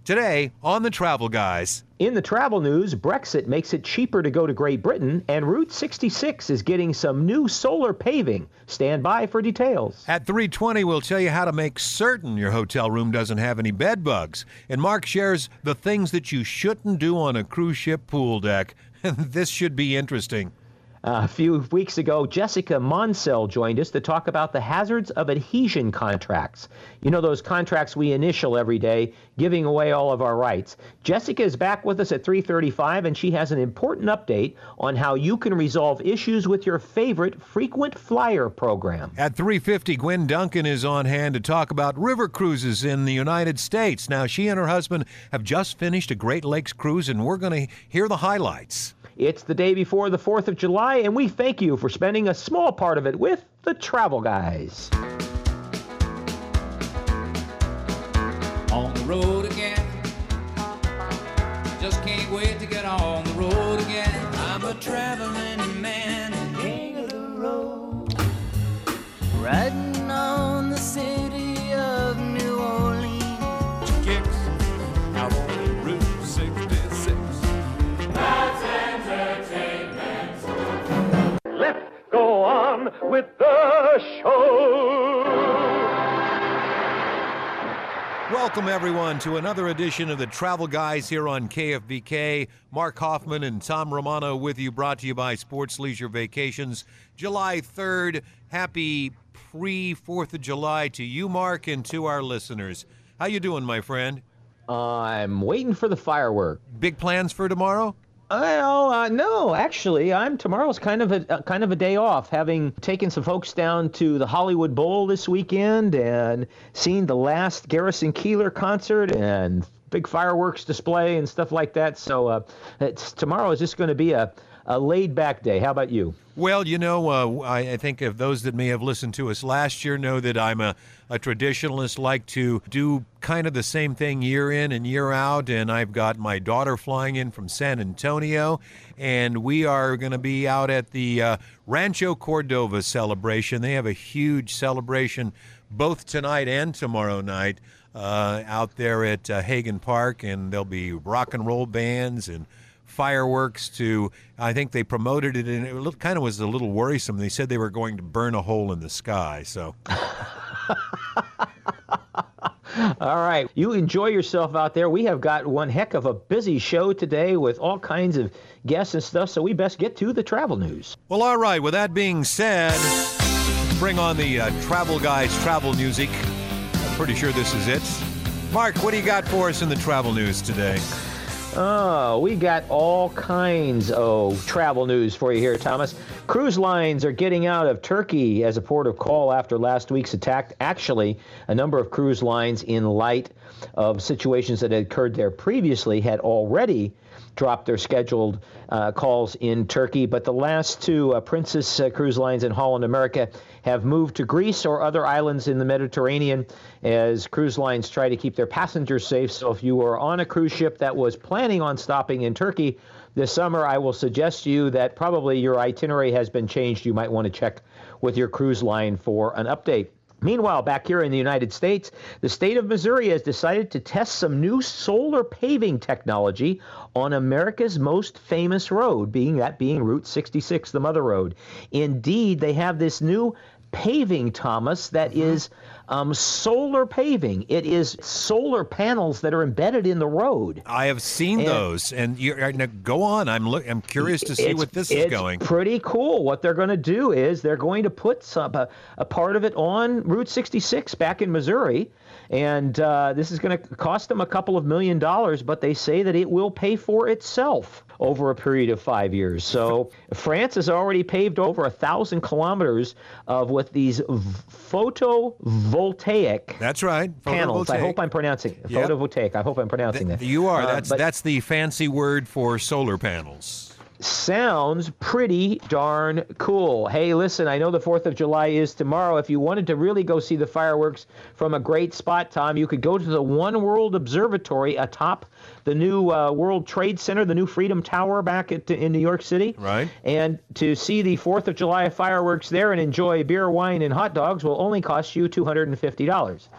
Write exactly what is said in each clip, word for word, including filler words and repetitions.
Today on the Travel Guys. In the travel news, Brexit makes it cheaper to go to Great Britain, and Route sixty-six is getting some new solar paving. Stand by for details. At three twenty, we'll tell you how to make certain your hotel room doesn't have any bed bugs. And Mark shares the things that you shouldn't do on a cruise ship pool deck. This should be interesting. Uh, a few weeks ago, Jessica Monsell joined us to talk about the hazards of adhesion contracts. You know, those contracts we initial every day, giving away all of our rights. Jessica is back with us at three thirty-five, and she has an important update on how you can resolve issues with your favorite frequent flyer program. At three fifty, Gwen Duncan is on hand to talk about river cruises in the United States. Now, she and her husband have just finished a Great Lakes cruise, and we're going to hear the highlights. It's the day before the fourth of July, and we thank you for spending a small part of it with the Travel Guys. On the road again. Just can't wait to get on the road again. I'm a traveling man, king of the road. Riding on the city of New Orleans. Kicks out on Route sixty-six. That's entertainment. Let's go on with the show. Welcome, everyone, to another edition of the Travel Guys here on K F B K. Mark Hoffman and Tom Romano with you, brought to you by Sports Leisure Vacations. July third, happy pre-fourth of July to you, Mark, and to our listeners. How you doing, my friend? I'm waiting for the firework. Big plans for tomorrow? Well, uh, no, actually, I'm tomorrow's kind of a uh, kind of a day off, having taken some folks down to the Hollywood Bowl this weekend and seen the last Garrison Keillor concert and big fireworks display and stuff like that. So uh, it's, tomorrow is just going to be a, a laid-back day. How about you? Well, you know, uh, I, I think if those that may have listened to us last year know that I'm a, a traditionalist, like to do kind of the same thing year in and year out, and I've got my daughter flying in from San Antonio, and we are going to be out at the uh, Rancho Cordova celebration. They have a huge celebration both tonight and tomorrow night uh, out there at uh, Hagen Park, and there'll be rock and roll bands and fireworks to, I think they promoted it, and it kind of was a little worrisome. They said they were going to burn a hole in the sky, so. All right. You enjoy yourself out there. We have got one heck of a busy show today with all kinds of guests and stuff, so we best get to the travel news. Well, all right. With that being said, bring on the uh, Travel Guys travel music. I'm pretty sure this is it. Mark, what do you got for us in the travel news today? Oh, we got all kinds of travel news for you here, Thomas. Cruise lines are getting out of Turkey as a port of call after last week's attack. Actually, a number of cruise lines, in light of situations that had occurred there previously, had already dropped their scheduled uh, calls in Turkey. But the last two, uh, Princess uh, Cruise Lines and Holland America, have moved to Greece or other islands in the Mediterranean as cruise lines try to keep their passengers safe. So if you were on a cruise ship that was planning on stopping in Turkey this summer, I will suggest to you that probably your itinerary has been changed. You might want to check with your cruise line for an update. Meanwhile, back here in the United States, the state of Missouri has decided to test some new solar paving technology on America's most famous road, being that being Route sixty-six, the Mother Road. Indeed, they have this new paving, Thomas, that mm-hmm. is um, solar paving. It is solar panels that are embedded in the road. I have seen and those, and you now go on. I'm look. I'm curious to see what this is going. It's pretty cool. What they're going to do is they're going to put some a, a part of it on Route sixty-six back in Missouri, and uh, this is going to cost them a couple of million dollars, but they say that it will pay for itself over a period of five years. So France has already paved over a thousand kilometers of with these photovoltaic. That's right. Panels. I hope I'm pronouncing it. Yep. Photovoltaic. I hope I'm pronouncing Th- that. You are. Uh, that's but that's the fancy word for solar panels. Sounds pretty darn cool. Hey, listen, I know the fourth of July is tomorrow. If you wanted to really go see the fireworks from a great spot, Tom, you could go to the One World Observatory atop the new uh, World Trade Center, the new Freedom Tower back at, in New York City. Right. And to see the fourth of July fireworks there and enjoy beer, wine, and hot dogs will only cost you two hundred fifty dollars.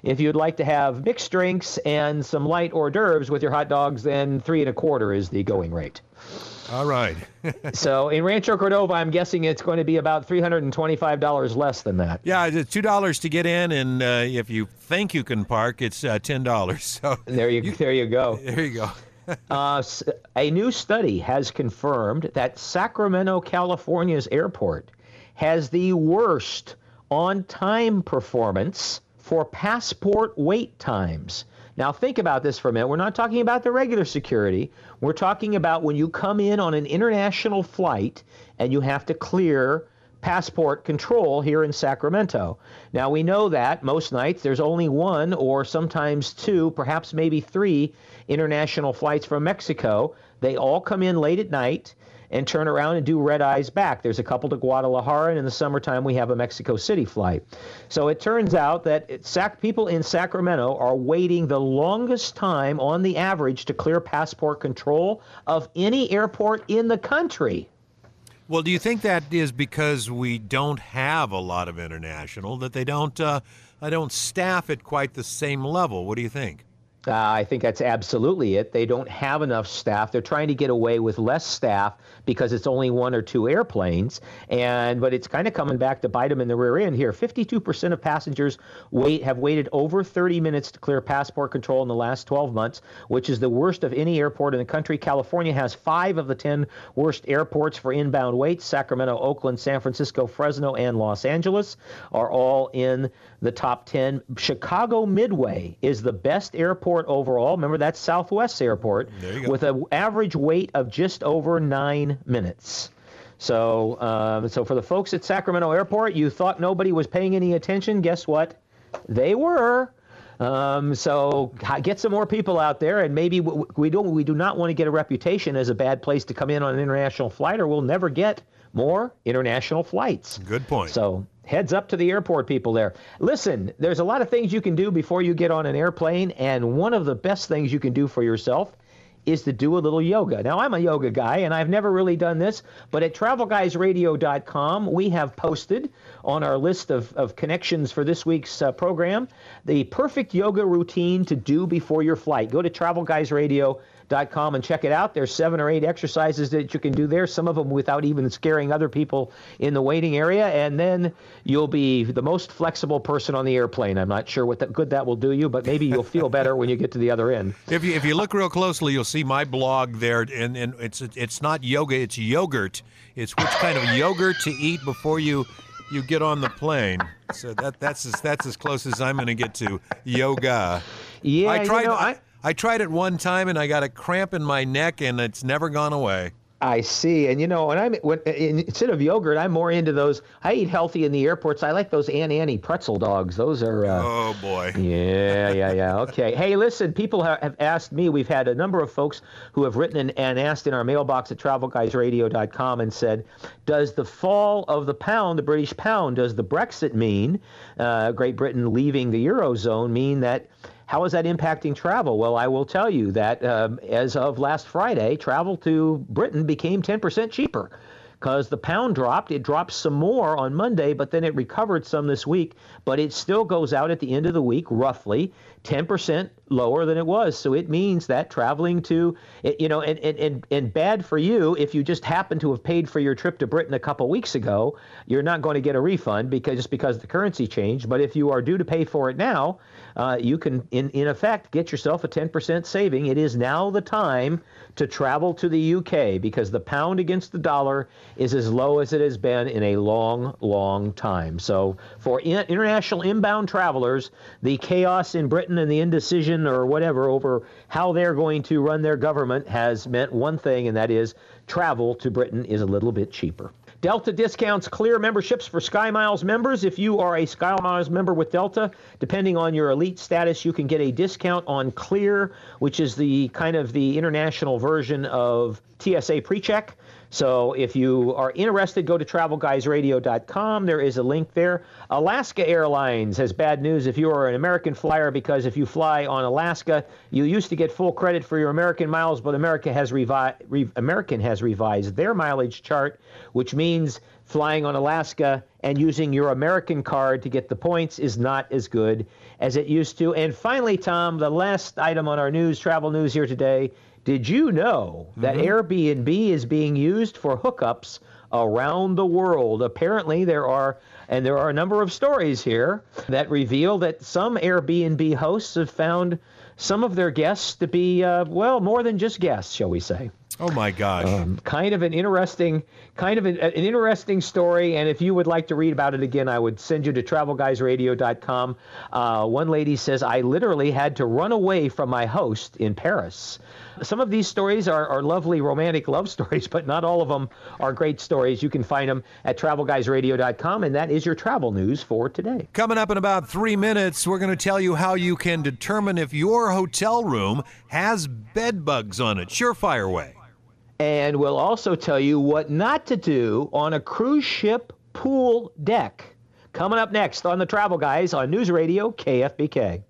If you'd like to have mixed drinks and some light hors d'oeuvres with your hot dogs, then three and a quarter is the going rate. All right. So in Rancho Cordova, I'm guessing it's going to be about three hundred twenty-five dollars less than that. Yeah, it's two dollars to get in, and uh, if you think you can park, it's uh, ten dollars. So there you, you there you go. There you go. uh, a new study has confirmed that Sacramento, California's airport has the worst on-time performance for passport wait times. Now, think about this for a minute. We're not talking about the regular security. We're talking about when you come in on an international flight and you have to clear passport control here in Sacramento. Now, we know that most nights there's only one or sometimes two, perhaps maybe three international flights from Mexico. They all come in late at night and turn around and do red eyes back. There's a couple to Guadalajara, and in the summertime we have a Mexico City flight. So it turns out that it, sac, people in Sacramento are waiting the longest time on the average to clear passport control of any airport in the country. Well, do you think that is because we don't have a lot of international, that they don't, uh, I don't staff at quite the same level? What do you think? Uh, I think that's absolutely it. They don't have enough staff. They're trying to get away with less staff because it's only one or two airplanes. And but it's kind of coming back to bite them in the rear end here. fifty-two percent of passengers wait have waited over thirty minutes to clear passport control in the last twelve months, which is the worst of any airport in the country. California has five of the ten worst airports for inbound waits. Sacramento, Oakland, San Francisco, Fresno, and Los Angeles are all in the top ten. Chicago Midway is the best airport overall. Remember, that's Southwest Airport with an average wait of just over nine minutes. So, um, so for the folks at Sacramento Airport, you thought nobody was paying any attention. Guess what? They were. Um, so get some more people out there, and maybe we don't. We do not want to get a reputation as a bad place to come in on an international flight, or we'll never get more international flights. Good point. So heads up to the airport people there. Listen, there's a lot of things you can do before you get on an airplane, and one of the best things you can do for yourself is to do a little yoga. Now, I'm a yoga guy, and I've never really done this, but at travel guys radio dot com, we have posted on our list of, of connections for this week's uh, program the perfect yoga routine to do before your flight. Go to travel guys radio dot com and check it out. There's seven or eight exercises that you can do there, some of them without even scaring other people in the waiting area, and then you'll be the most flexible person on the airplane. I'm not sure what that, good that will do you, but maybe you'll feel better when you get to the other end. If you if you look real closely, you'll see my blog there, and, and it's it's not yoga, it's yogurt. It's which kind of yogurt to eat before you you get on the plane. So that that's as that's as close as I'm going to get to yoga. Yeah, I tried. You know, I, I tried it one time and I got a cramp in my neck, and it's never gone away. I see. And, you know, and I'm when, instead of yogurt, I'm more into those. I eat healthy in the airports. I like those Aunt Annie pretzel dogs. Those are. Uh, oh, boy. Yeah, yeah, yeah. Okay. Hey, listen, people have, have asked me. We've had a number of folks who have written and, and asked in our mailbox at travel guys radio dot com and said, does the fall of the pound, the British pound, does the Brexit mean, uh, Great Britain leaving the Eurozone, mean that how is that impacting travel? Well, I will tell you that um, as of last Friday, travel to Britain became ten percent cheaper because the pound dropped. It dropped some more on Monday, but then it recovered some this week. But it still goes out at the end of the week, roughly ten percent lower than it was. So it means that traveling to, you know, and, and, and bad for you if you just happen to have paid for your trip to Britain a couple weeks ago, you're not going to get a refund because just because the currency changed. But if you are due to pay for it now, uh, you can, in, in effect, get yourself a ten percent saving. It is now the time to travel to the U K because the pound against the dollar is as low as it has been in a long, long time. So for in, international inbound travelers, the chaos in Britain and the indecision or whatever over how they're going to run their government has meant one thing, and that is travel to Britain is a little bit cheaper. Delta discounts clear memberships for SkyMiles members. If you are a SkyMiles member with Delta, depending on your elite status, you can get a discount on Clear, which is the kind of the international version of T S A PreCheck. So if you are interested, go to travel guys radio dot com. There is a link there. Alaska Airlines has bad news if you are an American flyer, because if you fly on Alaska, you used to get full credit for your American miles, but America has revi- re- American has revised their mileage chart, which means flying on Alaska and using your American card to get the points is not as good as it used to. And finally, Tom, the last item on our news, travel news here today. Did you know that mm-hmm. Airbnb is being used for hookups around the world? Apparently there are, and there are a number of stories here that reveal that some Airbnb hosts have found some of their guests to be, uh, well, more than just guests, shall we say. Oh my gosh! Um, kind of an interesting, kind of an, an interesting story. And if you would like to read about it again, I would send you to travel guys radio dot com. Uh, one lady says, "I literally had to run away from my host in Paris." Some of these stories are, are lovely romantic love stories, but not all of them are great stories. You can find them at travel guys radio dot com, and that is your travel news for today. Coming up in about three minutes, we're going to tell you how you can determine if your hotel room has bed bugs on it. Surefire way. And we'll also tell you what not to do on a cruise ship pool deck. Coming up next on the Travel Guys on News Radio K F B K.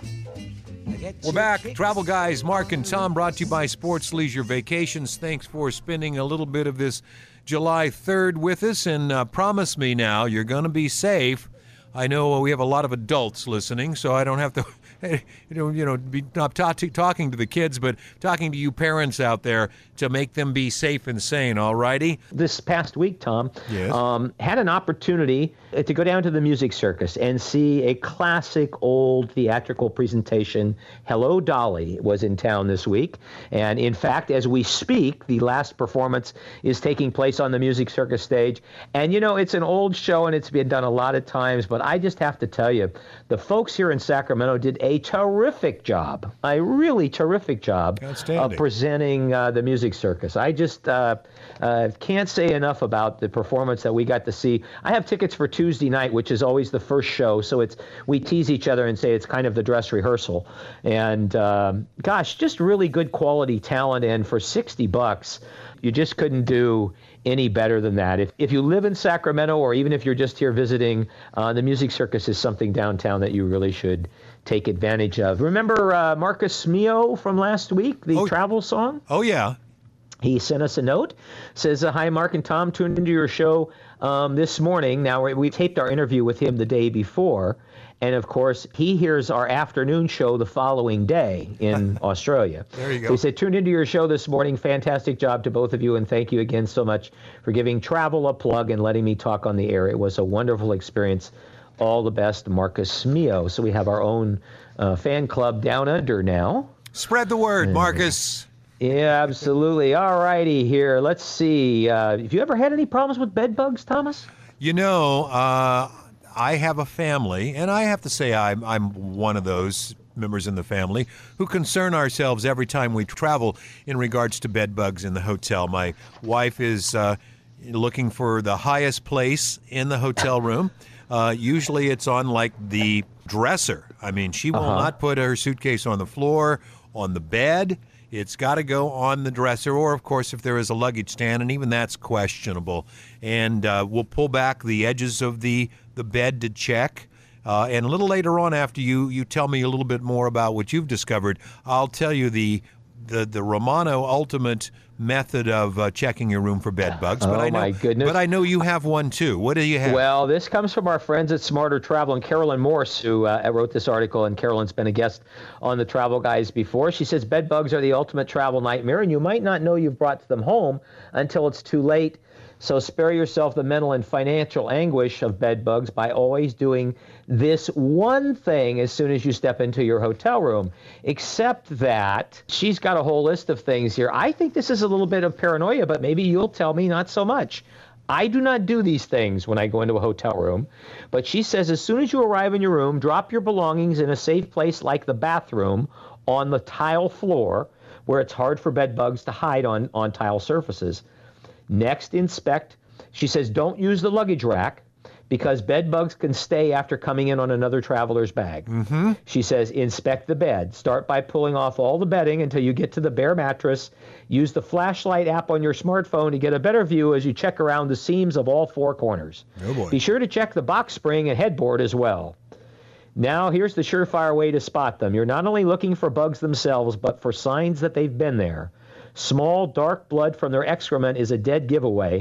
We're back. Travel Guys, Mark and Tom, brought to you by Sports Leisure Vacations. Thanks for spending a little bit of this July third with us. And uh, promise me now you're going to be safe. I know we have a lot of adults listening, so I don't have to you know, you know, be not ta- talking to the kids, but talking to you parents out there to make them be safe and sane, all righty? This past week, Tom, yes. um, had an opportunity to go down to the Music Circus and see a classic old theatrical presentation. Hello, Dolly was in town this week. And in fact, as we speak, the last performance is taking place on the Music Circus stage. And, you know, it's an old show and it's been done a lot of times, but I just have to tell you, the folks here in Sacramento did a terrific job, a really terrific job of presenting uh, the Music Circus. I just uh, uh, can't say enough about the performance that we got to see. I have tickets for Tuesday night, which is always the first show, so it's we tease each other and say it's kind of the dress rehearsal. And um, gosh, just really good quality talent, and for sixty bucks, you just couldn't do any better than that. If if you live in Sacramento, or even if you're just here visiting, uh, the Music Circus is something downtown that you really should take advantage of. Remember uh, Marcus Mio from last week, the oh, travel song? Oh, yeah. He sent us a note, says, uh, hi, Mark and Tom, tuned into your show um, this morning. Now, we taped our interview with him the day before, and, of course, he hears our afternoon show the following day in Australia. There you go. So he said, tuned into your show this morning. Fantastic job to both of you, and thank you again so much for giving travel a plug and letting me talk on the air. It was a wonderful experience. All the best, Marcus Mio. So we have our own uh, fan club down under now. Spread the word, Marcus. Yeah, absolutely. All righty here. Let's see. Uh, have you ever had any problems with bed bugs, Thomas? You know, uh, I have a family, and I have to say I'm, I'm one of those members in the family who concern ourselves every time we travel in regards to bed bugs in the hotel. My wife is uh, looking for the highest place in the hotel room. Uh, usually it's on, like, the dresser. I mean, she will uh-huh. not put her suitcase on the floor, on the bed. It's got to go on the dresser, or, of course, if there is a luggage stand, and even that's questionable. And uh, we'll pull back the edges of the, the bed to check. Uh, and a little later on, after you, you tell me a little bit more about what you've discovered, I'll tell you the the, the Romano Ultimate method of uh, checking your room for bed bugs. But oh, I know, my goodness. But I know you have one, too. What do you have? Well, this comes from our friends at Smarter Travel, and Carolyn Morse, who uh, wrote this article, and Carolyn's been a guest on the Travel Guys before. She says, bed bugs are the ultimate travel nightmare, and you might not know you've brought them home until it's too late. So spare yourself the mental and financial anguish of bed bugs by always doing this one thing as soon as you step into your hotel room. Except that she's got a whole list of things here. I think this is a little bit of paranoia, but maybe you'll tell me not so much. I do not do these things when I go into a hotel room. But she says as soon as you arrive in your room, drop your belongings in a safe place like the bathroom on the tile floor, where it's hard for bed bugs to hide on, on tile surfaces. Next, inspect. She says don't use the luggage rack because bed bugs can stay after coming in on another traveler's bag. Mm-hmm. She says inspect the bed. Start by pulling off all the bedding until you get to the bare mattress. Use the flashlight app on your smartphone to get a better view as you check around the seams of all four corners. Oh boy. Be sure to check the box spring and headboard as well. Now, here's the surefire way to spot them. You're not only looking for bugs themselves, but for signs that they've been there. Small, dark blood from their excrement is a dead giveaway,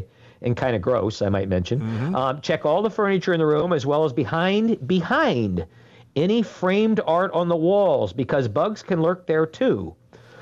and kind of gross, I might mention. Mm-hmm. Um, check all the furniture in the room as well as behind behind any framed art on the walls because bugs can lurk there too.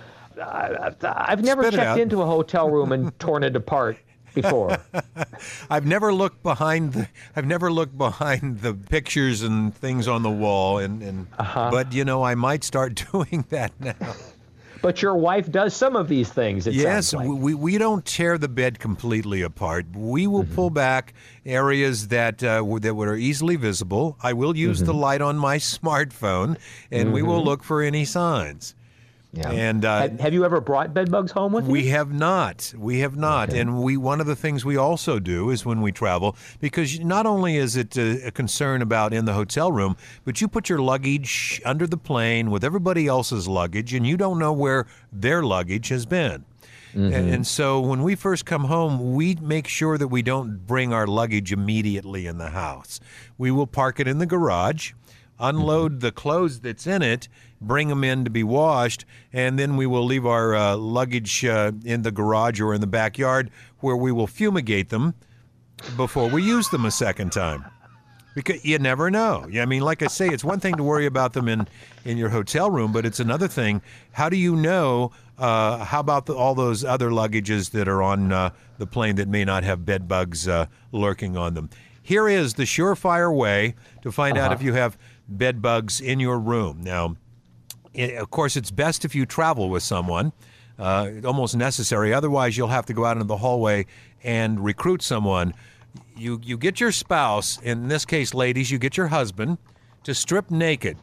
Uh, I've never Spit it checked out. into a hotel room and torn it apart before. I've never looked behind the I've never looked behind the pictures and things on the wall and, and Uh-huh. but you know I might start doing that now. But your wife does some of these things, it Yes, sounds like. we we don't tear the bed completely apart. We will Mm-hmm. pull back areas that uh, w- that are easily visible. I will use Mm-hmm. the light on my smartphone, and we will look for any signs. Yeah. And uh, have, have you ever brought bed bugs home with you? we have not. We have not. Okay. And we one of the things we also do is when we travel, because not only is it a, a concern about in the hotel room, but you put your luggage under the plane with everybody else's luggage, and you don't know where their luggage has been. Mm-hmm. And, and so when we first come home, we make sure that we don't bring our luggage immediately in the house. We will park it in the garage, unload the clothes that's in it, bring them in to be washed, and then we will leave our uh, luggage uh, in the garage or in the backyard where we will fumigate them before we use them a second time. Because you never know. I mean, like I say, it's one thing to worry about them in, in your hotel room, but it's another thing. How do you know, uh, how about the, all those other luggages that are on uh, the plane that may not have bed bugs uh, lurking on them? Here is the surefire way to find out if you have bed bugs in your room. Now, i of course, it's best if you travel with someone. Uh, almost necessary. Otherwise, you'll have to go out into the hallway and recruit someone. You you get your spouse, in this case, ladies, you get your husband to strip naked,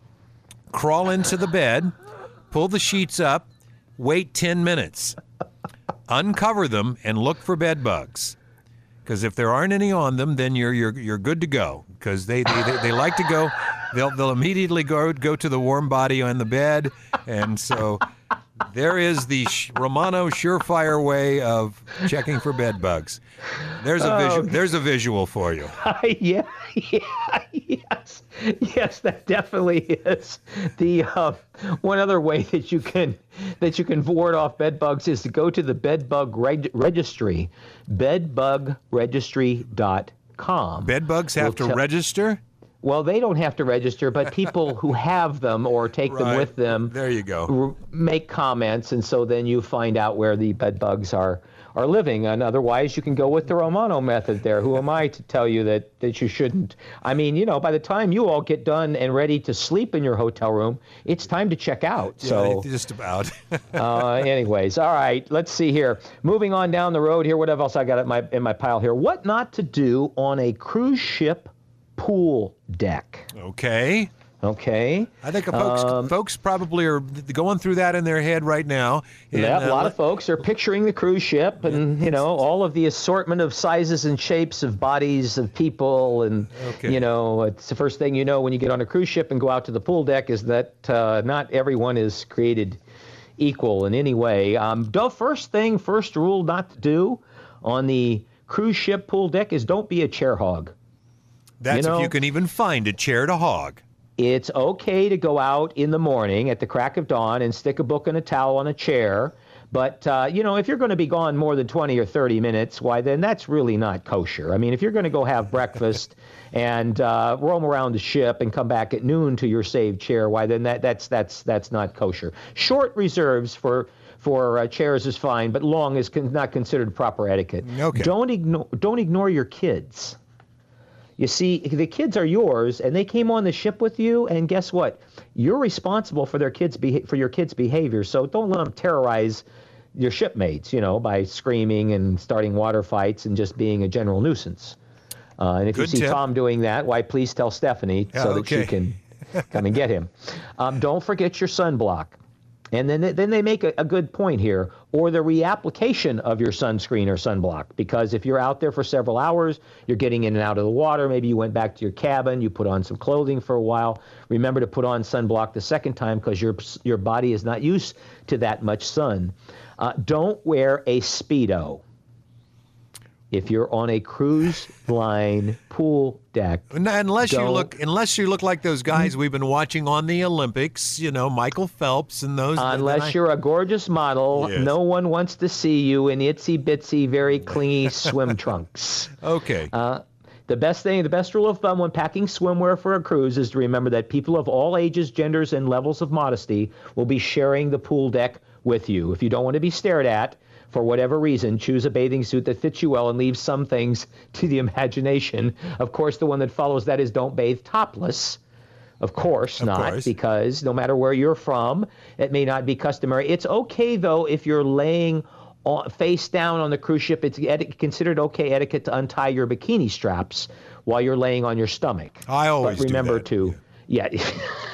crawl into the bed, pull the sheets up, wait ten minutes, uncover them, and look for bed bugs. Because if there aren't any on them, then you're you're you're good to go. Because they, they, they, they like to go, they'll they'll immediately go go to the warm body on the bed, and so there is the sh- Romano surefire way of checking for bed bugs. There's a visual. There's a visual for you. yeah, yeah, yes, yes, that definitely is. The uh, one other way that you can that you can ward off bed bugs is to go to the bed bug reg- registry, bed bug registry dot com. Bed bugs have to We'll tell- register. Well, they don't have to register, but people who have them or take them Right. with them There you go. r- make comments, and so then you find out where the bed bugs are are living. And otherwise, you can go with the Romano method there. Who am I to tell you that, that you shouldn't? I mean, you know, by the time you all get done and ready to sleep in your hotel room, it's time to check out. So, Yeah, just about. uh, anyways, all right, let's see here. Moving on down the road here, what else I got in my, in my pile here? What not to do on a cruise ship pool deck. Okay. Okay. I think folks Um, folks probably are going through that in their head right now. And, Yeah, a uh, lot let- of folks are picturing the cruise ship and, you know, all of the assortment of sizes and shapes of bodies of people. And, Okay. you know, it's the first thing you know when you get on a cruise ship and go out to the pool deck is that uh, not everyone is created equal in any way. Um, the first thing, first rule not to do on the cruise ship pool deck is don't be a chair hog. That's you know- if you can even find a chair to hog. It's okay to go out in the morning at the crack of dawn and stick a book and a towel on a chair. But, uh, you know, if you're going to be gone more than twenty or thirty minutes, why, then that's really not kosher. I mean, if you're going to go have breakfast and uh, roam around the ship and come back at noon to your saved chair, why, then that, that's that's that's not kosher. Short reserves for for uh, chairs is fine, but long is con- not considered proper etiquette. Okay. Don't ignore don't ignore your kids. You see, the kids are yours, and they came on the ship with you, and guess what? You're responsible for their kids' beha- for your kids' behavior, so don't let them terrorize your shipmates, you know, by screaming and starting water fights and just being a general nuisance. Uh, and if Good you see tip. Tom doing that, why, please tell Stephanie Yeah, so that okay. she can come and get him. Um, don't forget your sunblock. And then they, then they make a, a good point here, or the reapplication of your sunscreen or sunblock, because if you're out there for several hours, you're getting in and out of the water, maybe you went back to your cabin, you put on some clothing for a while, remember to put on sunblock the second time because your, your body is not used to that much sun. Uh, don't wear a Speedo. if you're on a cruise line pool deck. Unless you don't- look, unless you look like those guys we've been watching on the Olympics, you know, Michael Phelps and those. Unless I- you're a gorgeous model, Yes. no one wants to see you in itsy bitsy, very clingy swim trunks. Okay. Uh, the best thing, the best rule of thumb when packing swimwear for a cruise is to remember that people of all ages, genders, and levels of modesty will be sharing the pool deck with you. If you don't want to be stared at, for whatever reason, choose a bathing suit that fits you well and leave some things to the imagination. Of course, the one that follows that is don't bathe topless. Of course Of not, course. because no matter where you're from, it may not be customary. It's okay, though, if you're laying on, face down on the cruise ship. It's eti- considered okay etiquette to untie your bikini straps while you're laying on your stomach. I always But remember do that. to,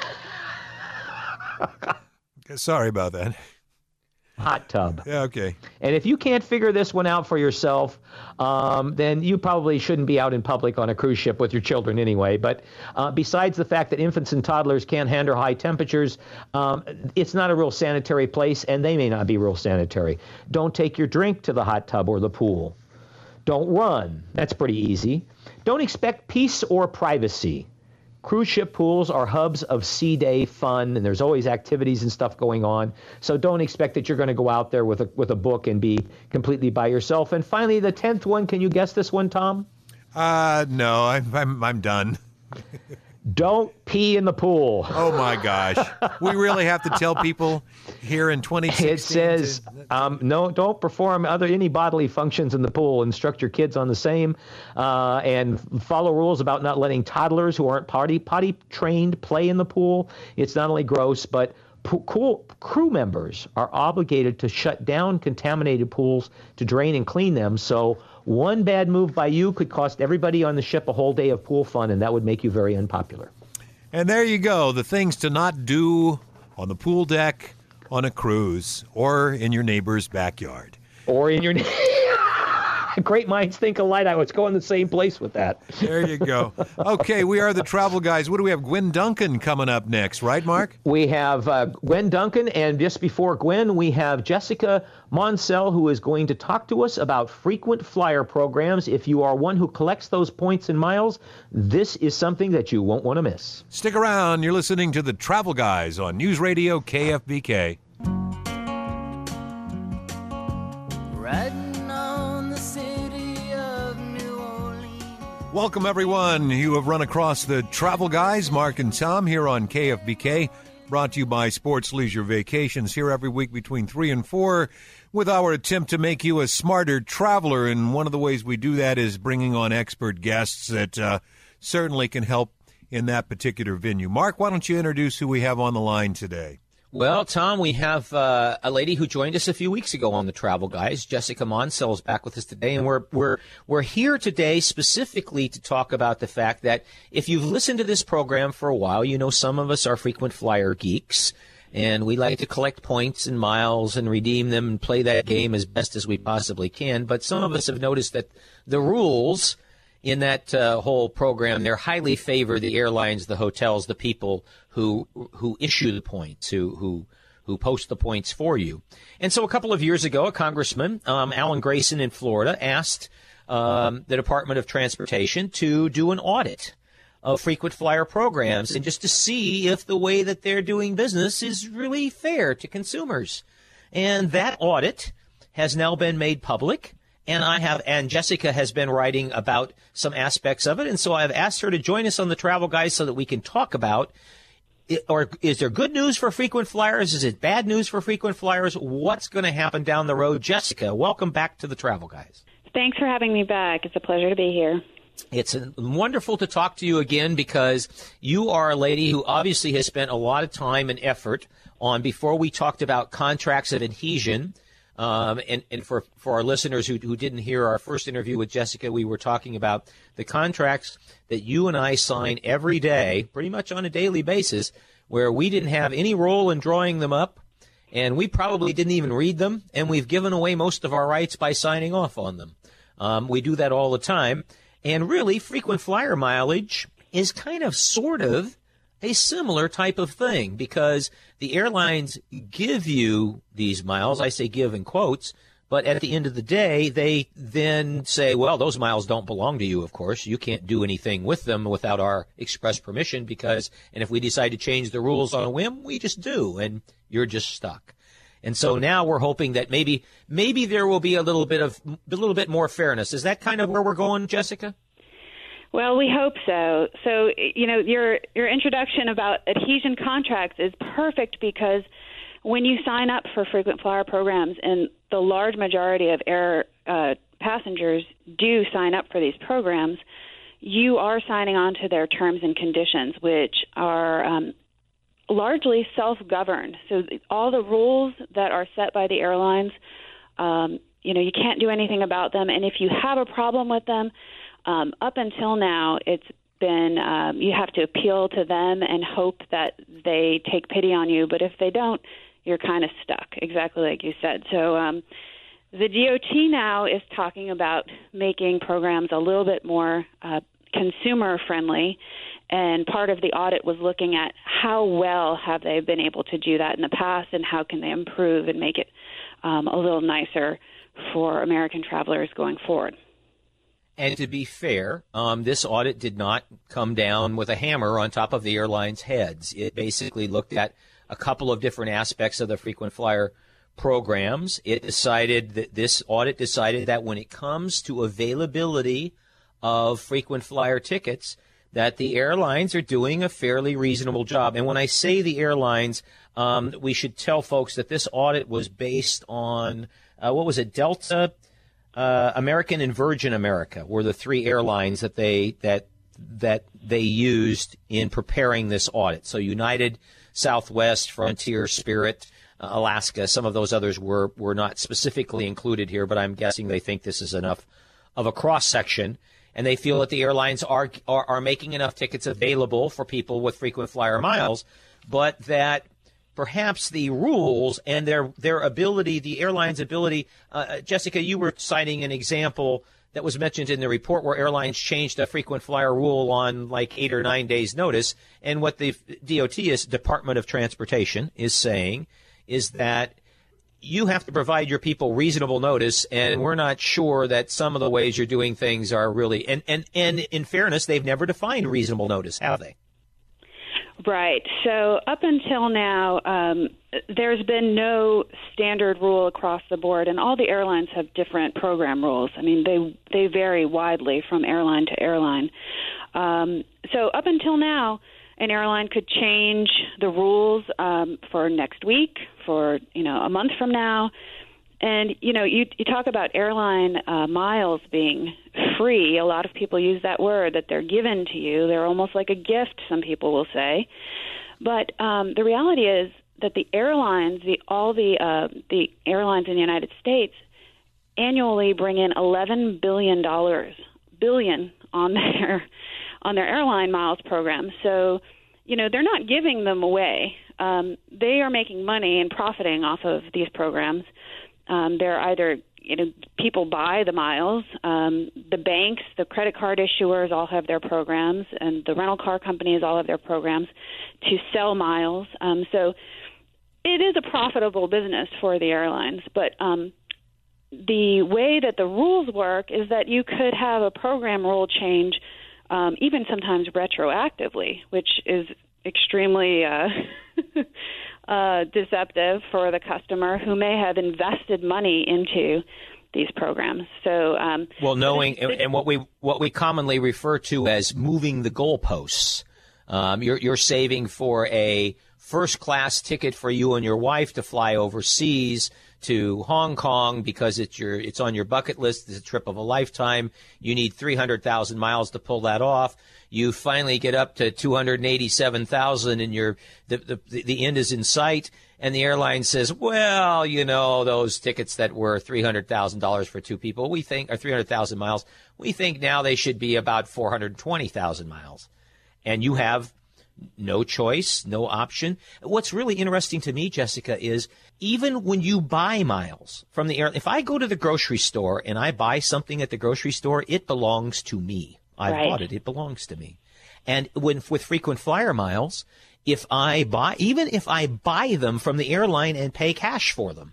yeah, Sorry about that. hot tub. Yeah, okay. And if you can't figure this one out for yourself, um, then you probably shouldn't be out in public on a cruise ship with your children anyway. But uh, besides the fact that infants and toddlers can't handle high temperatures, um, it's not a real sanitary place, and they may not be real sanitary. Don't take your drink to the hot tub or the pool. Don't run. That's pretty easy. Don't expect peace or privacy. Cruise ship pools are hubs of sea day fun, and there's always activities and stuff going on. So don't expect that you're going to go out there with a with a book and be completely by yourself. And finally, the tenth one. Can you guess this one, Tom? Uh, no, I'm I'm, I'm done. Don't pee in the pool. Oh my gosh, we really have to tell people here in twenty sixteen. It says, to- um, no, don't perform other any bodily functions in the pool. Instruct your kids on the same, uh, and follow rules about not letting toddlers who aren't potty potty trained play in the pool. It's not only gross, but po- cool, crew members are obligated to shut down contaminated pools to drain and clean them. So one bad move by you could cost everybody on the ship a whole day of pool fun, and that would make you very unpopular. And there you go, the things to not do on the pool deck, on a cruise, or in your neighbor's backyard. Or in your great minds think alike. I was going the same place with that. There you go. Okay, we are the Travel Guys. What do we have? Gwen Duncan coming up next, right, Mark? We have uh, Gwen Duncan, and just before Gwen, we have Jessica Monsell, who is going to talk to us about frequent flyer programs. If you are one who collects those points and miles, this is something that you won't want to miss. Stick around. You're listening to the Travel Guys on News Radio K F B K. Riding on the city of New Orleans. Welcome, everyone. You have run across the Travel Guys, Mark and Tom, here on K F B K, brought to you by Sports Leisure Vacations, here every week between three and four, with our attempt to make you a smarter traveler. And one of the ways we do that is bringing on expert guests that uh, certainly can help in that particular venue. Mark, why don't you introduce who we have on the line today? Well, Tom, we have uh, a lady who joined us a few weeks ago on the Travel Guys. Jessica Monsell is back with us today, and we're we're we're here today specifically to talk about the fact that if you've listened to this program for a while, you know some of us are frequent flyer geeks, and we like to collect points and miles and redeem them and play that game as best as we possibly can. But some of us have noticed that the rules in that uh, whole program, they're highly favor the airlines, the hotels, the people who who issue the points, who who who post the points for you. And so a couple of years ago, a congressman, um, Alan Grayson in Florida, asked um, the Department of Transportation to do an audit of frequent flyer programs and just to see if the way that they're doing business is really fair to consumers. And that audit has now been made public. And I have, and Jessica has been writing about some aspects of it. And so I've asked her to join us on the Travel Guys so that we can talk about, it, or is there good news for frequent flyers? Is it bad news for frequent flyers? What's going to happen down the road? Jessica, welcome back to the Travel Guys. Thanks for having me back. It's a pleasure to be here. It's wonderful to talk to you again because you are a lady who obviously has spent a lot of time and effort on, before we talked about contracts of adhesion. Um, and, and for, for our listeners who, who didn't hear our first interview with Jessica, we were talking about the contracts that you and I sign every day, pretty much on a daily basis, where we didn't have any role in drawing them up, and we probably didn't even read them, and we've given away most of our rights by signing off on them. Um, we do that all the time. And really, frequent flyer mileage is kind of sort of a similar type of thing because the airlines give you these miles. I say give in quotes, But at the end of the day, they then say, well, those miles don't belong to you, of course. You can't do anything with them without our express permission because, and if we decide to change the rules on a whim, we just do, and you're just stuck. And so now we're hoping that maybe maybe there will be a little bit of a little bit more fairness. Is that kind of where we're going, Jessica? Well, we hope so. So, you know, your your introduction about adhesion contracts is perfect because when you sign up for frequent flyer programs, and the large majority of air uh, passengers do sign up for these programs, you are signing on to their terms and conditions, which are um, largely self-governed. So all the rules that are set by the airlines, um, you know, you can't do anything about them. And if you have a problem with them, um, up until now, it's been um, you have to appeal to them and hope that they take pity on you. But if they don't, you're kind of stuck, exactly like you said. So um, the D O T now is talking about making programs a little bit more uh, consumer-friendly, and part of the audit was looking at how well have they been able to do that in the past and how can they improve and make it um, a little nicer for American travelers going forward. And to be fair, um, this audit did not come down with a hammer on top of the airlines' heads. It basically looked at a couple of different aspects of the frequent flyer programs. It decided that this audit decided that when it comes to availability of frequent flyer tickets, that the airlines are doing a fairly reasonable job. And when I say the airlines, um, we should tell folks that this audit was based on, uh, what was it, Delta, uh, American, and Virgin America were the three airlines that they that that they used in preparing this audit. So United, Southwest, Frontier, Spirit, uh, Alaska, some of those others were, were not specifically included here, but I'm guessing they think this is enough of a cross-section, and they feel that the airlines are, are, are making enough tickets available for people with frequent flyer miles, but that perhaps the rules and their, their ability, the airline's ability, uh, Jessica, you were citing an example that was mentioned in the report where airlines changed a frequent flyer rule on like eight or nine days notice. And what the D O T is, Department of Transportation, is saying is that you have to provide your people reasonable notice, and we're not sure that some of the ways you're doing things are really, and, and, and in fairness, they've never defined reasonable notice, have they? Right. So up until now, um, there's been no standard rule across the board, and all the airlines have different program rules. I mean, they they vary widely from airline to airline. Um, so up until now, an airline could change the rules um, for next week, for you know a month from now. And, you know, you, you talk about airline uh, miles being free. A lot of people use that word, that they're given to you. They're almost like a gift, some people will say. But um, the reality is that the airlines, the all the uh, the airlines in the United States annually bring in eleven billion dollars, billion on their on their airline miles program. So, you know, they're not giving them away. Um, they are making money and profiting off of these programs. Um, they're either, you know, people buy the miles. Um, the banks, the credit card issuers all have their programs, and the rental car companies all have their programs to sell miles. Um, so it is a profitable business for the airlines. But um, the way that the rules work is that you could have a program rule change, um, even sometimes retroactively, which is extremely uh, uh, deceptive for the customer who may have invested money into these programs. So, um, well, knowing and, and what we what we commonly refer to as moving the goalposts. Um, you're you're saving for a first class ticket for you and your wife to fly overseas to Hong Kong because it's your it's on your bucket list. It's a trip of a lifetime. You need three hundred thousand miles to pull that off. You finally get up to two hundred eighty-seven thousand, and your the, the the end is in sight. And the airline says, well, you know, those tickets that were three hundred thousand dollars for two people, we think, or three hundred thousand miles, we think now they should be about four hundred twenty thousand miles. And you have no choice, no option. What's really interesting to me, Jessica, is even when you buy miles from the airline, if I go to the grocery store and I buy something at the grocery store, it belongs to me. I right. bought it. It belongs to me. And when with frequent flyer miles, if I buy, even if I buy them from the airline and pay cash for them,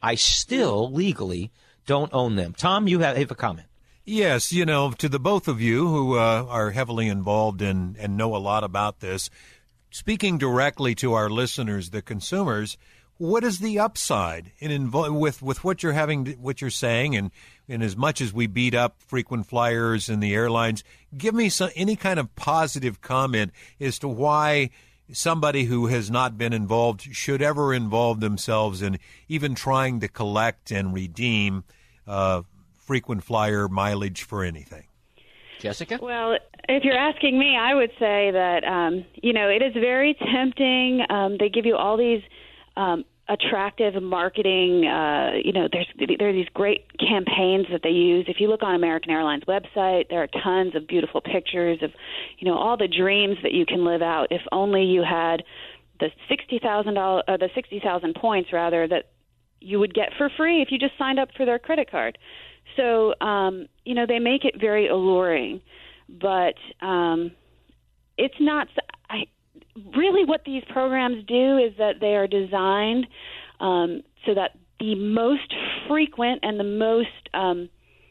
I still legally don't own them. Tom, you have, have a comment. Yes, you know, to the both of you who uh, are heavily involved in and know a lot about this, speaking directly to our listeners, the consumers, what is the upside in invo- with with what you're having, what you're saying, and, and as much as we beat up frequent flyers and the airlines, give me some, any kind of positive comment as to why somebody who has not been involved should ever involve themselves in even trying to collect and redeem uh, frequent flyer mileage for anything. Jessica? Well, if you're asking me, I would say that, um, you know, it is very tempting. Um, they give you all these um, attractive marketing, uh, you know, there's there are these great campaigns that they use. If you look on American Airlines website, there are tons of beautiful pictures of, you know, all the dreams that you can live out if only you had the sixty thousand dollars, uh, the sixty thousand points rather that you would get for free if you just signed up for their credit card. So, um, you know, they make it very alluring, but um, it's not I, really what these programs do is that they are designed um, so that the most frequent and the most, um,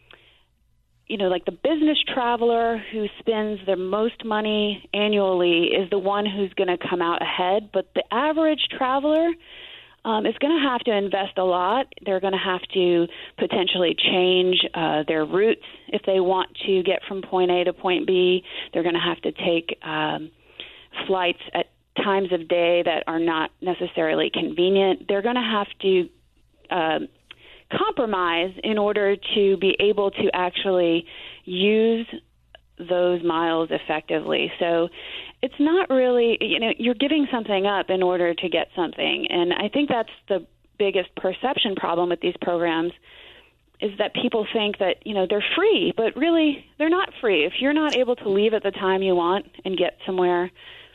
you know, like the business traveler who spends the most money annually is the one who's going to come out ahead. But the average traveler Um, is going to have to invest a lot. They're going to have to potentially change uh, their routes if they want to get from point A to point B. They're going to have to take um, flights at times of day that are not necessarily convenient. They're going to have to uh, compromise in order to be able to actually use those miles effectively. So it's not really, you know, you're giving something up in order to get something. And I think that's the biggest perception problem with these programs is that people think that, you know, they're free, but really they're not free. If you're not able to leave at the time you want and get somewhere,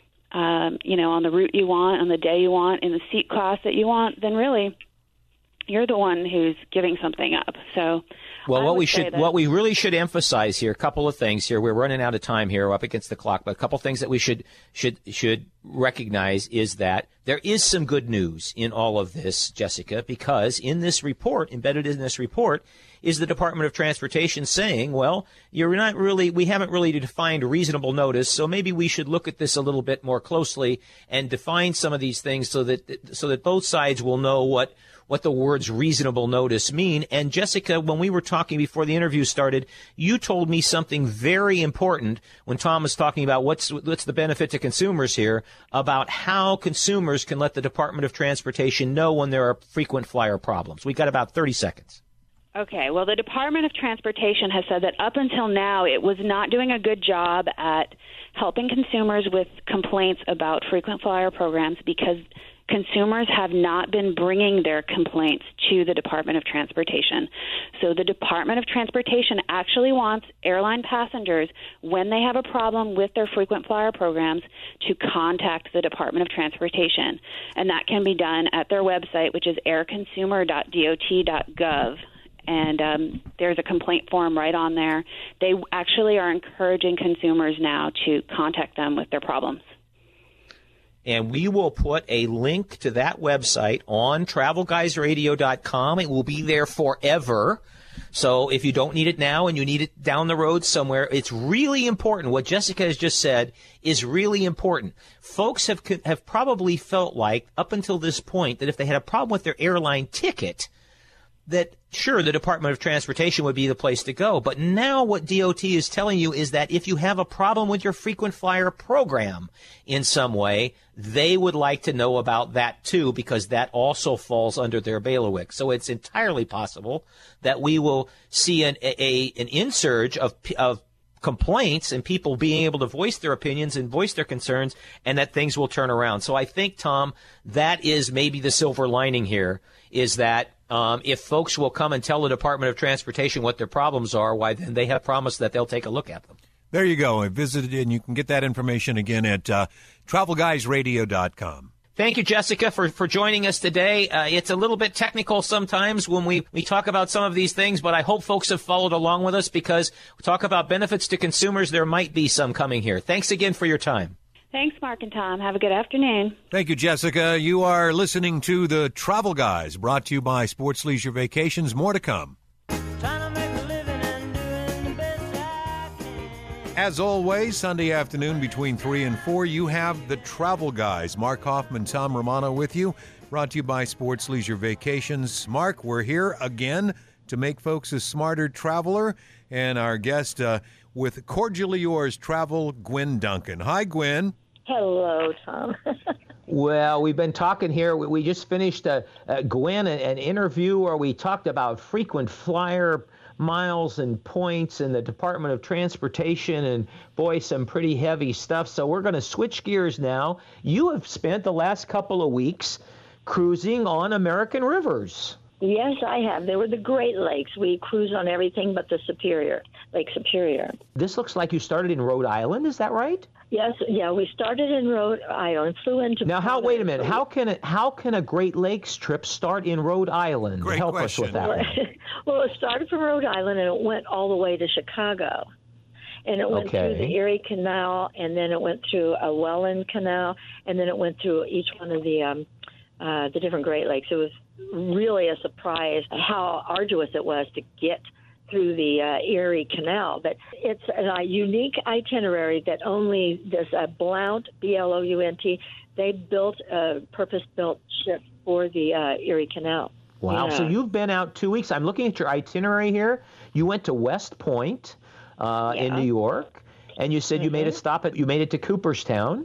um, you know, on the route you want, on the day you want, in the seat class that you want, then really you're the one who's giving something up. So Well, I what we would say should, that- what we really should emphasize here, a couple of things here. We're running out of time here, we're up against the clock, but a couple of things that we should should should recognize is that there is some good news in all of this, Jessica, because in this report, embedded in this report, is the Department of Transportation saying, well, you're not really, we haven't really defined reasonable notice, so maybe we should look at this a little bit more closely and define some of these things so that so that both sides will know what. what the words reasonable notice mean. And Jessica, when we were talking before the interview started, you told me something very important when Tom was talking about what's what's the benefit to consumers here, about how consumers can let the Department of Transportation know when there are frequent flyer problems. We got about thirty seconds. Okay, well, the Department of Transportation has said that up until now it was not doing a good job at helping consumers with complaints about frequent flyer programs because consumers have not been bringing their complaints to the Department of Transportation. So the Department of Transportation actually wants airline passengers, when they have a problem with their frequent flyer programs, to contact the Department of Transportation. And that can be done at their website, which is air consumer dot d o t dot gov. And um, there's a complaint form right on there. They actually are encouraging consumers now to contact them with their problems. And we will put a link to that website on travel guys radio dot com. It will be there forever. So if you don't need it now and you need it down the road somewhere, it's really important. What Jessica has just said is really important. Folks have have probably felt like up until this point that if they had a problem with their airline ticket, that sure, the Department of Transportation would be the place to go. But now what D O T is telling you is that if you have a problem with your frequent flyer program in some way, they would like to know about that too, because that also falls under their bailiwick. So it's entirely possible that we will see an a, an insurge of of complaints and people being able to voice their opinions and voice their concerns, and that things will turn around. So I think, Tom, that is maybe the silver lining here, is that Um, if folks will come and tell the Department of Transportation what their problems are, why then they have promised that they'll take a look at them. There you go. I visited, and you can get that information again at uh, travel guys radio dot com. Thank you, Jessica, for, for joining us today. Uh, it's a little bit technical sometimes when we, we talk about some of these things, but I hope folks have followed along with us because we talk about benefits to consumers. There might be some coming here. Thanks again for your time. Thanks, Mark and Tom. Have a good afternoon. Thank you, Jessica. You are listening to The Travel Guys, brought to you by Sports Leisure Vacations. More to come. As always, Sunday afternoon between three and four, you have The Travel Guys. Mark Hoffman, Tom Romano with you, brought to you by Sports Leisure Vacations. Mark, we're here again to make folks a smarter traveler, and our guest uh, with Cordially Yours Travel, Gwen Duncan. Hi, Gwen. Hello, Tom. Well, we've been talking here. We, we just finished, uh, uh, Gwen, an, an interview where we talked about frequent flyer miles and points in the Department of Transportation, and boy, some pretty heavy stuff. So we're going to switch gears now. You have spent the last couple of weeks cruising on American rivers. Yes, I have. They were the Great Lakes. We cruise on everything but the Superior, Lake Superior. This looks like you started in Rhode Island. Is that right? Yes, yeah. We started in Rhode Island, flew into. Now, how? Wait a minute. How can it? How can a Great Lakes trip start in Rhode Island? Great Help question. us with that one. Well, it started from Rhode Island and it went all the way to Chicago, and it went Okay. through the Erie Canal, and then it went through a Welland Canal, and then it went through each one of the um, uh, the different Great Lakes. It was really a surprise how arduous it was to get through the uh, Erie Canal. But it's a unique itinerary that only this uh, Blount, B L O U N T, they built a purpose-built ship for the uh, Erie Canal. Wow. Yeah. So you've been out two weeks. I'm looking at your itinerary here. You went to West Point uh, in Yeah. New York, and you said you made a stop at. You made it to Cooperstown.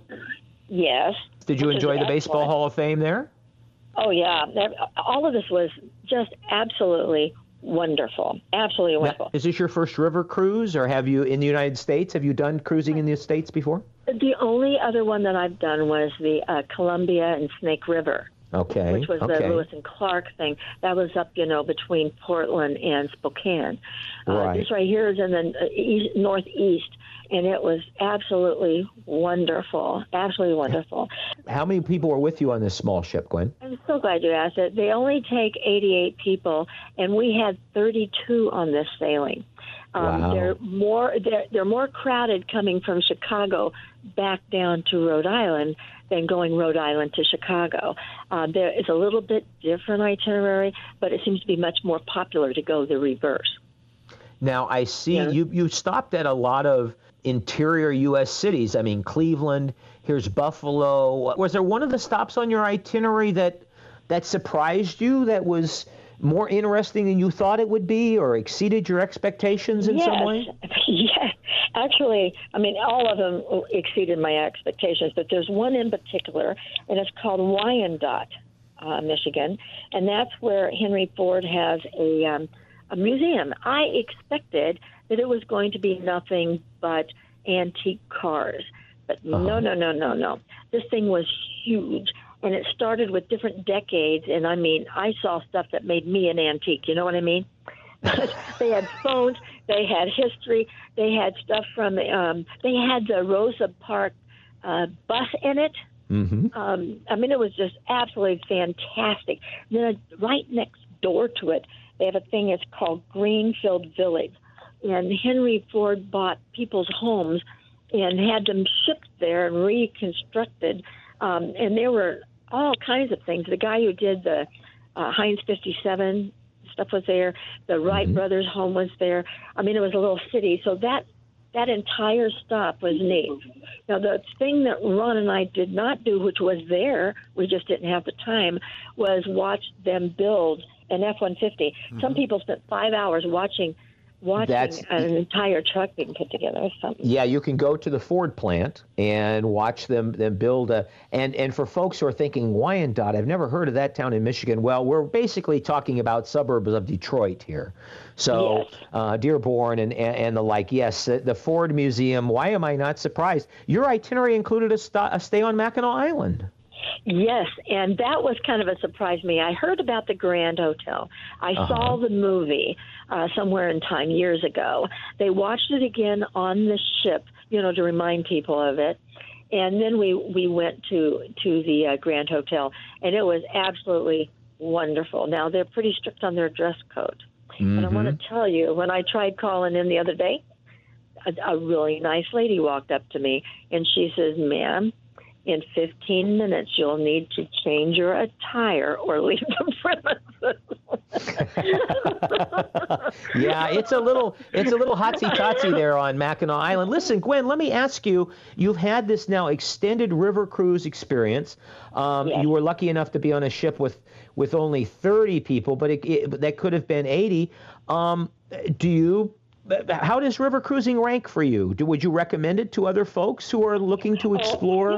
Yes. Did you Which is enjoy the Baseball excellent. Hall of Fame there? Oh, yeah. That- All of this was just absolutely wonderful. Absolutely wonderful. Now, is this your first river cruise, or have you, in the United States, have you done cruising in the States before? The only other one that I've done was the uh, Columbia and Snake River, Okay. which was okay. the Lewis and Clark thing. That was up, you know, between Portland and Spokane. Uh, Right. This right here is in the uh, east, northeast, and it was absolutely wonderful. Absolutely wonderful. How many people were with you on this small ship, Gwen? I'm so glad you asked it. They only take eighty-eight people, and we had thirty-two on this sailing. Um, Wow. They're more they're, they're more crowded coming from Chicago back down to Rhode Island than going Rhode Island to Chicago. Uh, there is a little bit different itinerary, but it seems to be much more popular to go the reverse. Now, I see Yeah. you, you stopped at a lot of interior U S cities. I mean, Cleveland, here's Buffalo. Was there one of the stops on your itinerary that that surprised you, that was more interesting than you thought it would be, or exceeded your expectations in yes. some way? Yeah, actually, I mean, all of them exceeded my expectations, but there's one in particular, and it's called Wyandotte, uh, Michigan, and that's where Henry Ford has a, um, a museum. I expected that it was going to be nothing but antique cars, but Uh-huh. no, no, no, no, no. This thing was huge. And it started with different decades, and I mean, I saw stuff that made me an antique. You know what I mean? They had phones, they had history, they had stuff from, um, they had the Rosa Parks uh, bus in it. Mm-hmm. Um, I mean, it was just absolutely fantastic. Then right next door to it, they have a thing that's called Greenfield Village, and Henry Ford bought people's homes and had them shipped there and reconstructed, um, and there were all kinds of things. The guy who did the uh, Heinz fifty-seven stuff was there. The Wright Mm-hmm. brothers' home was there. I mean, it was a little city. So that that entire stop was neat. Now, the thing that Ron and I did not do, which was there, we just didn't have the time, was watch them build an F one fifty. Mm-hmm. Some people spent five hours watching watching That's- an entire truck being put together. It was something. Yeah, you can go to the Ford plant and watch them them build a. And and for folks who are thinking Wyandotte, I've never heard of that town in Michigan. Well, we're basically talking about suburbs of Detroit here. So Yes. uh, Dearborn and, and and the like. Yes, uh, the Ford Museum. Why am I not surprised? Your itinerary included a, st- a stay on Mackinac Island. Yes, and that was kind of a surprise to me. I heard about the Grand Hotel. I Uh-huh. saw the movie uh, somewhere in time years ago. They watched it again on the ship, you know, to remind people of it. And then we, we went to to the uh, Grand Hotel, and it was absolutely wonderful. Now, they're pretty strict on their dress code. And I want to tell you, when I tried calling in the other day, a, a really nice lady walked up to me, and she says, "Ma'am, in fifteen minutes, you'll need to change your attire or leave the premises." Yeah, it's a little it's a little hotsy-totsy there on Mackinac Island. Listen, Gwen, let me ask you, you've had this now extended river cruise experience. Um, Yes. You were lucky enough to be on a ship with, with only thirty people, but it, it, that could have been eighty. Um, do you... How does river cruising rank for you? Do, would you recommend it to other folks who are looking to explore?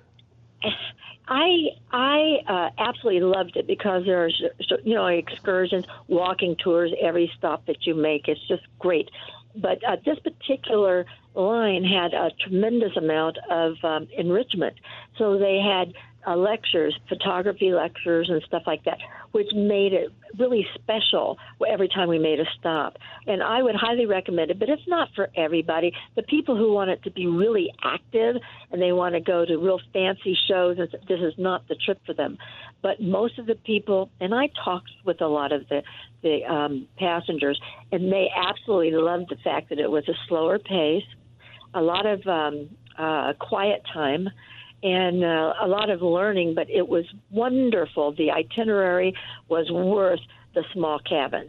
I I uh, absolutely loved it because there's, you know, excursions, walking tours, every stop that you make. It's just great. But uh, this particular line had a tremendous amount of um, enrichment. So they had uh, lectures, photography lectures and stuff like that, which made it really special every time we made a stop. And I would highly recommend it, but it's not for everybody. The people who want it to be really active and they want to go to real fancy shows, this is not the trip for them. But most of the people, and I talked with a lot of the, the um, passengers, and they absolutely loved the fact that it was a slower pace, a lot of um, uh, quiet time, and uh, a lot of learning, but it was wonderful. The itinerary was worth the small cabins.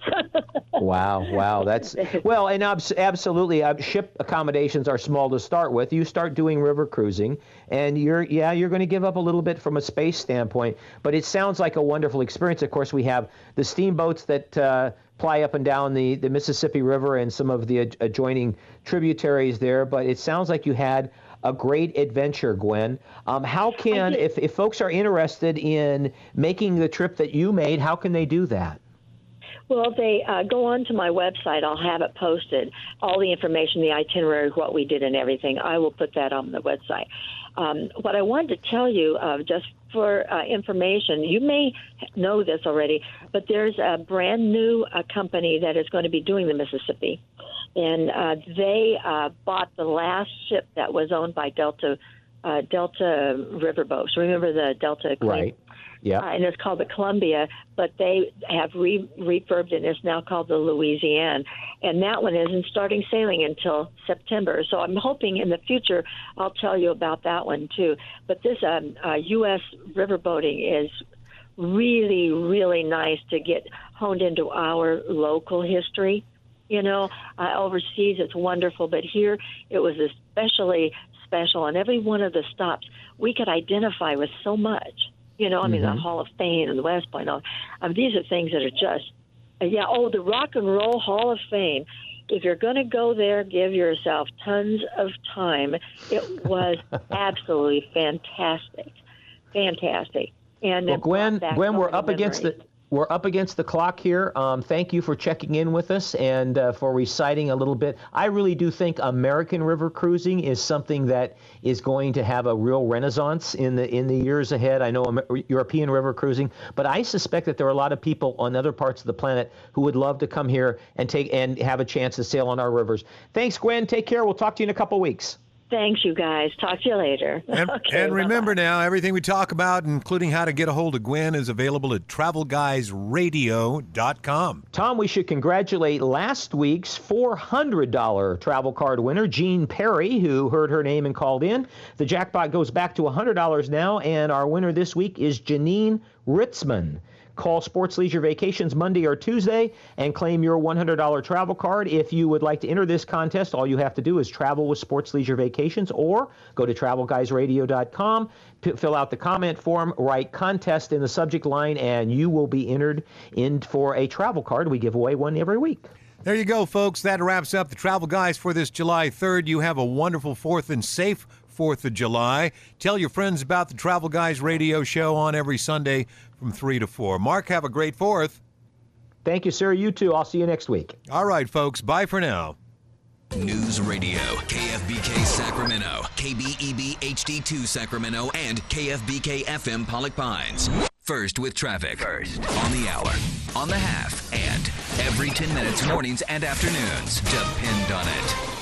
Wow, wow, that's well, and abs- absolutely, uh, ship accommodations are small to start with. You start doing river cruising, and you're yeah, you're going to give up a little bit from a space standpoint, but it sounds like a wonderful experience. Of course, we have the steamboats that uh, ply up and down the, the Mississippi River and some of the ad- adjoining tributaries there, but it sounds like you had a great adventure, Gwen. Um, how can, if, if folks are interested in making the trip that you made, how can they do that? Well, they uh, go on to my website. I'll have it posted, all the information, the itinerary, what we did and everything. I will put that on the website. Um, what I wanted to tell you, uh, just for uh, information, you may know this already, but there's a brand new uh, company that is going to be doing the Mississippi. And uh, they uh, bought the last ship that was owned by Delta uh, Delta Riverboats. Remember the Delta? Right. Yeah. Uh, and it's called the Columbia, but they have re- refurbed it, and it's now called the Louisiane. And that one isn't starting sailing until September. So I'm hoping in the future I'll tell you about that one too. But this um, uh, U S riverboating is really, really nice to get honed into our local history. You know, uh, overseas it's wonderful, but here it was especially special. And every one of the stops we could identify with so much. You know, I mean, Mm-hmm. the Hall of Fame and the West Point. All, I mean, these are things that are just, uh, yeah, oh, the Rock and Roll Hall of Fame. If you're going to go there, give yourself tons of time. It was absolutely fantastic. Fantastic. And Well, it Gwen, brought back Gwen, so we're many up against the memories. we're up against the clock here. Um, thank you for checking in with us and uh, for reciting a little bit. I really do think American river cruising is something that is going to have a real renaissance in the in the years ahead. I know Amer- European river cruising, but I suspect that there are a lot of people on other parts of the planet who would love to come here and take and have a chance to sail on our rivers. Thanks, Gwen. Take care. We'll talk to you in a couple weeks. Thanks, you guys. Talk to you later. And, Okay, and remember bye-bye. now, everything we talk about, including how to get a hold of Gwen, is available at travel guys radio dot com. Tom, we should congratulate last week's four hundred dollars travel card winner, Jean Perry, who heard her name and called in. The jackpot goes back to one hundred dollars now, and our winner this week is Janine Ritzman. Call Sports Leisure Vacations Monday or Tuesday and claim your one hundred dollars travel card. If you would like to enter this contest, all you have to do is travel with Sports Leisure Vacations or go to travel guys radio dot com, p- fill out the comment form, write contest in the subject line, and you will be entered in for a travel card. We give away one every week. There you go, folks. That wraps up the Travel Guys for this July third. You have a wonderful fourth and safe fourth of July. Tell your friends about the Travel Guys radio show on every Sunday from three to four. Mark, have a great fourth. Thank you, sir. You too. I'll see you next week. All right, folks. Bye for now. News Radio, K F B K Sacramento, K B E B H D two Sacramento, and K F B K F M Pollock Pines. First with traffic. First. On the hour, on the half, and every ten minutes mornings and afternoons. Depend on it.